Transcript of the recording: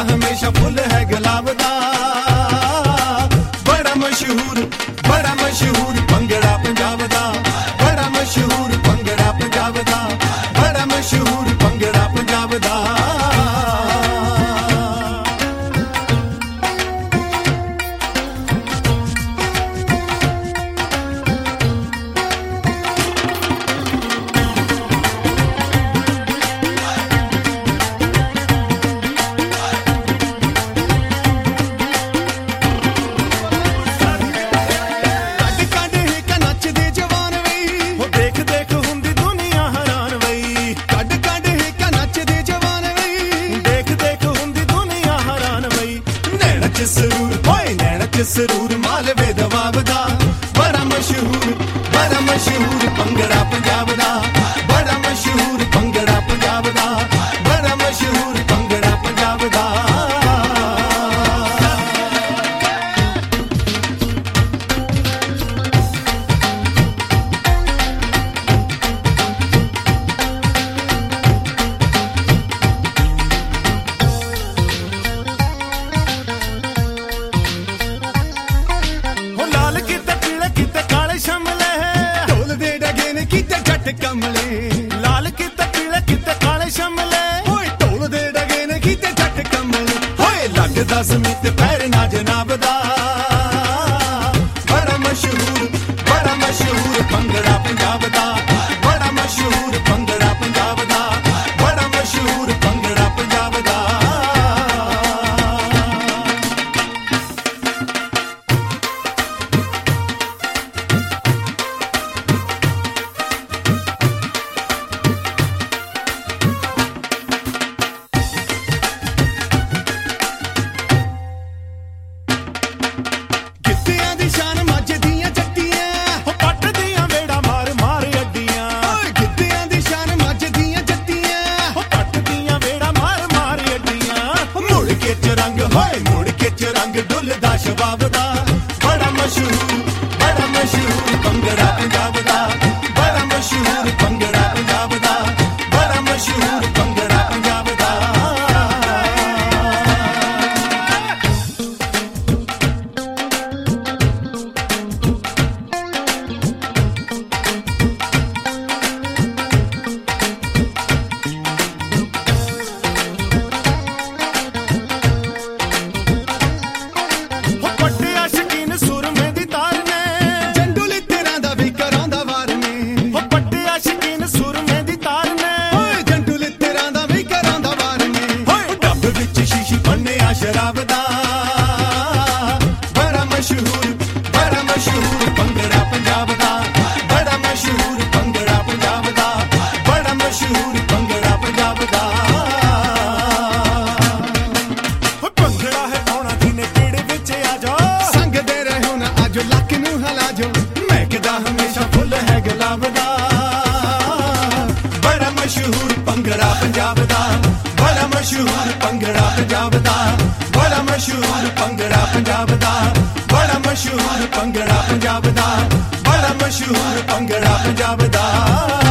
हमेशा फुल है गुलाब दा। बड़ा मशहूर भंगड़ा पंजाब दा, बड़ा मशहूर भंगड़ा पंजाब दा, बड़ा मशहूर भंगड़ा पंजाब दा। सरूर मालवे दवाब दा, बड़ा मशहूर भंगड़ा पंजाब दा, बड़ा मशहूर भंगड़ा पंजाब दा, बड़ा मशहूर भंगड़ा पंजाब दा। कमले लाल किते पीले किते काले शमले, होए ढोल दे डगे ने कीते जट कमले, होए लगदा ज़मीं ते पैर ना जनाब दा। बड़ा मशहूर भंगड़ा पंजाब दा, बड़ा मशहूर भंगड़ा पंजाब दा, बड़ा मशहूर भंगड़ा पंजाब दा। रंग डुलदा शबाब दा, बड़ा मशहूर भंगड़ा पंजाब दा, बड़ा मशहूर भंगड़ा पंजाब दा, बड़ा मशहूर भंगड़ा पंजाब दा। शराब दा, बड़ा मशहूर भंगड़ा पंजाब दा, बड़ा मशहूर भंगड़ा पंजाब दा, बड़ा मशहूर भंगड़ा पंजाब दा। भंगड़ा है पाउणा दिने केड़े विच आ जाओ, संग दे रहो ना आजो लक नू हला जो, महकदा हमेशा फुल है गुलाब दा। बड़ा मशहूर भंगड़ा पंजाब दा, बड़ा मशहूर भंगड़ा पंजाब दा, बड़ा मशहूर भंगड़ा पंजाब दा, बड़ा मशहूर भंगड़ा पंजाब दा, बड़ा मशहूर भंगड़ा पंजाब दा।